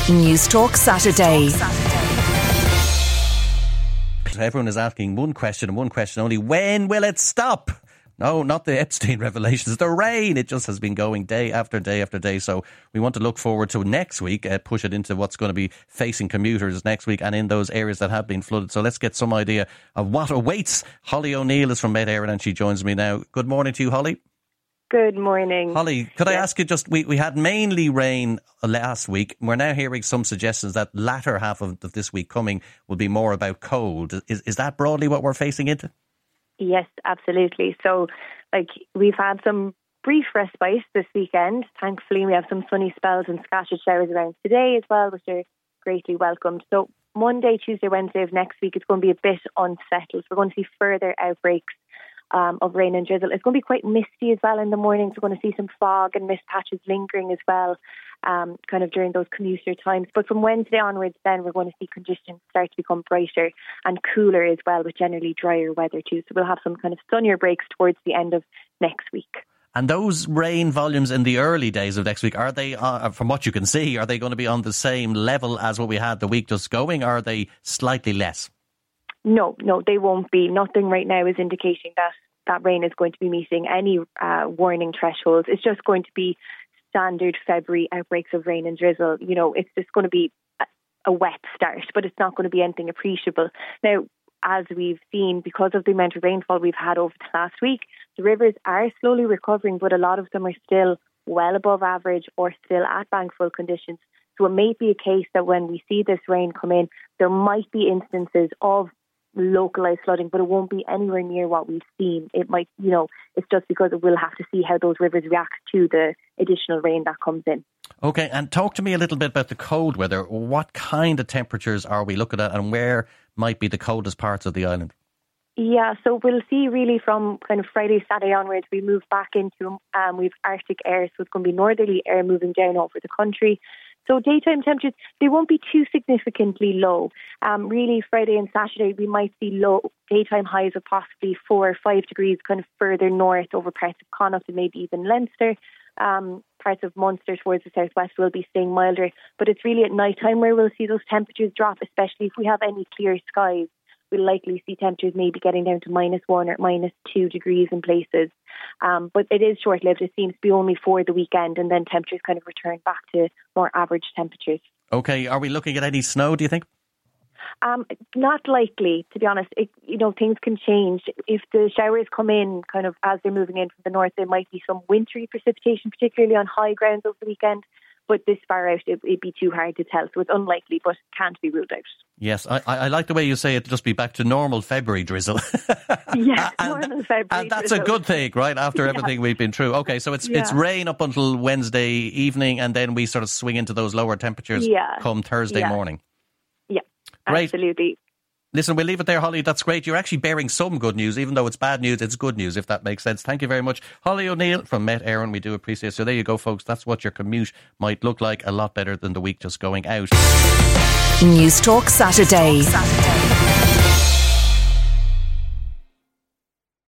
Newstalk Saturday. Everyone is asking one question and one question only. When will it stop? No, not the Epstein revelations. The rain. It just has been going day after day after day. So we want to look forward to next week, push it into what's going to be facing commuters next week and in those areas that have been flooded. So let's get some idea of what awaits. Holly O'Neill is from Met Éireann and she joins me now. Good morning to you, Holly. Good morning. Holly, could I ask you just, we had mainly rain last week. We're now hearing some suggestions that latter half of this week coming will be more about cold. Is that broadly what we're facing into? Yes, absolutely. So, we've had some brief respite this weekend. Thankfully, we have some sunny spells and scattered showers around today as well, which are greatly welcomed. So, Monday, Tuesday, Wednesday of next week, it's going to be a bit unsettled. We're going to see further outbreaks of rain and drizzle. It's going to be quite misty as well in the mornings. We're going to see some fog and mist patches lingering as well, kind of during those commuter times. But from Wednesday onwards, then we're going to see conditions start to become brighter and cooler as well, with generally drier weather too. So we'll have some kind of sunnier breaks towards the end of next week. And those rain volumes in the early days of next week, are they, from what you can see, are they going to be on the same level as what we had the week just going, or are they slightly less? No, they won't be. Nothing right now is indicating that rain is going to be meeting any warning thresholds. It's just going to be standard February outbreaks of rain and drizzle. You know, it's just going to be a wet start, but it's not going to be anything appreciable. Now, as we've seen, because of the amount of rainfall we've had over the last week, the rivers are slowly recovering, but a lot of them are still well above average or still at bank full conditions. So it may be a case that when we see this rain come in, there might be instances of localised flooding, but it won't be anywhere near what we've seen. It might, it's just because we'll have to see how those rivers react to the additional rain that comes in. Okay, and talk to me a little bit about the cold weather. What kind of temperatures are we looking at and where might be the coldest parts of the island? Yeah, so we'll see really from kind of Friday, Saturday onwards, we move back into, we've Arctic air, so it's going to be northerly air moving down over the country. So daytime temperatures, they won't be too significantly low. Really, Friday and Saturday, we might see low daytime highs of possibly 4 or 5 degrees kind of further north over parts of Connaught and maybe even Leinster. Parts of Munster towards the southwest will be staying milder. But it's really at night time where we'll see those temperatures drop, especially if we have any clear skies. We'll likely see temperatures maybe getting down to -1 or -2 degrees in places. But it is short-lived. It seems to be only for the weekend, and then temperatures kind of return back to more average temperatures. Okay, are we looking at any snow, do you think? Not likely, to be honest. Things can change. If the showers come in kind of as they're moving in from the north, there might be some wintry precipitation, particularly on high grounds over the weekend. But this far out, it'd be too hard to tell. So it's unlikely, but can't be ruled out. Yes, I like the way you say it, just be back to normal February drizzle. Yes, normal February and that's drizzle. A good thing, right, after everything we've been through. Okay, so it's rain up until Wednesday evening, and then we sort of swing into those lower temperatures come Thursday morning. Yeah, great. Absolutely. Listen, we'll leave it there, Holly. That's great. You're actually bearing some good news. Even though it's bad news, it's good news, if that makes sense. Thank you very much. Holly O'Neill from Met Éireann. We do appreciate it. So there you go, folks. That's what your commute might look like. A lot better than the week just going out. Newstalk Saturday.